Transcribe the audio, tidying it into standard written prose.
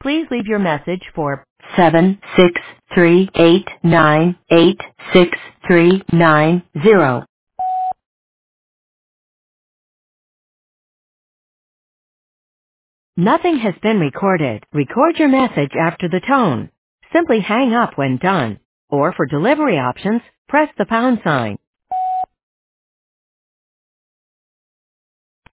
Please leave your message for 76389866390. Nothing has been recorded. Record your message after the tone. Simply hang up when done. Or for delivery options, press the pound sign.